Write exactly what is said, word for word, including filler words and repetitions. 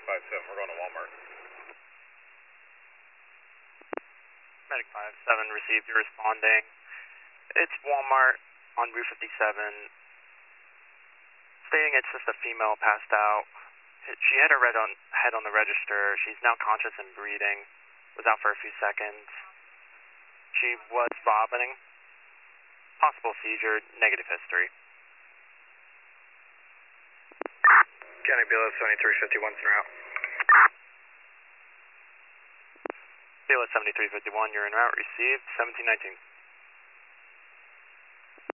five seven, we're going to Walmart. Medic five seven received, you're responding. It's Walmart on Route fifty-seven, stating it's just a female passed out. She had her red on, head on the register. She's now conscious and breathing. Was out for a few seconds. She was vomiting. Possible seizure, negative history. County B L S seventy-three fifty-one's en route. B L S seventy-three fifty-one, you're en route, received, seventeen nineteen.